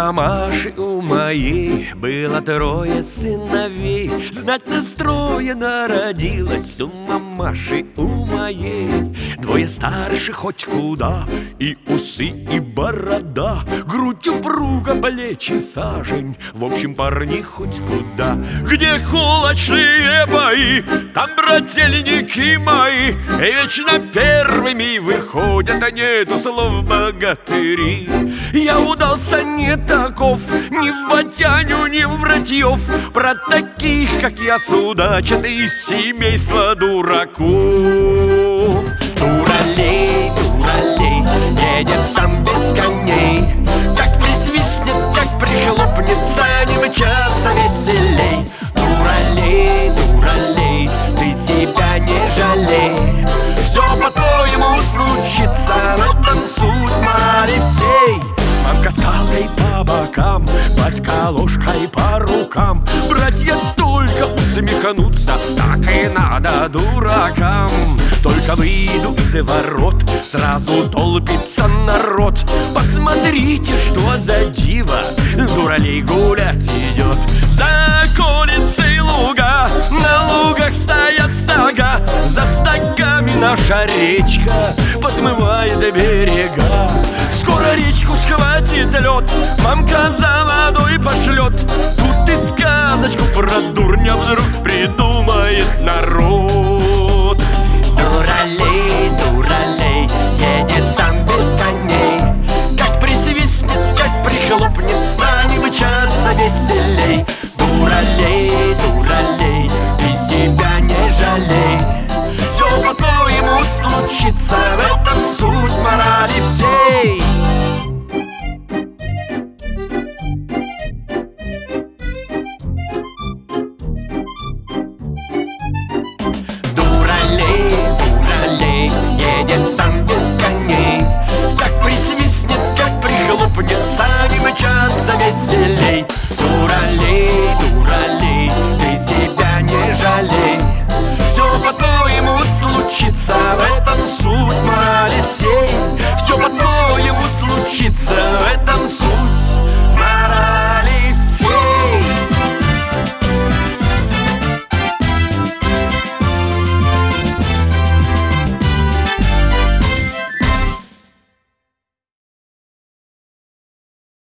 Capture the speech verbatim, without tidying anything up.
мамаши у моей было трое сыновей. Знать настроена родилась у мамаши у моей. Двое старше хоть куда, и усы, и борода, грудь упруга, плечи сажень, в общем, парни хоть куда. Где кулачные бои, там брательники мои, вечно первыми выходят, а нету слов богатыри. Я удался не таков, ни в батяню, ни в братьев. Про таких, как я, судачат из семейства дураков. Дуралей, дуралей, едет сам без коней. Как присвистнет, как прихлопнется, не мчаться веселей. Дуралей, дуралей, ты себя не жалей. Все по-твоему случится, в этом суть малевсей. Мамка скалкой по бокам, батька ложкой по рукам. Братья только усмехнутся, так и надо дуракам. Только выйду из ворот, сразу толпится народ. Посмотрите, что за диво, дуралей гулять идет. За околицей луга, на лугах стоят стога. За стогами наша речка подмывает берега. Скоро речку схватит лед, мамка за водой пошлет. Тут и сказочку про дурня вдруг придумает народ. Дуралей, дуралей, едет сам без коней. Как присвистнет, как прихлопнется, не мчаться веселей. Дуралей, дуралей, ты себя не жалей. Все по-твоему случится, в этом суть морали всей. Дуралей, дуралей, едет сам без коней. Как присвистнет, как прихлопнется, не мчаться веселей.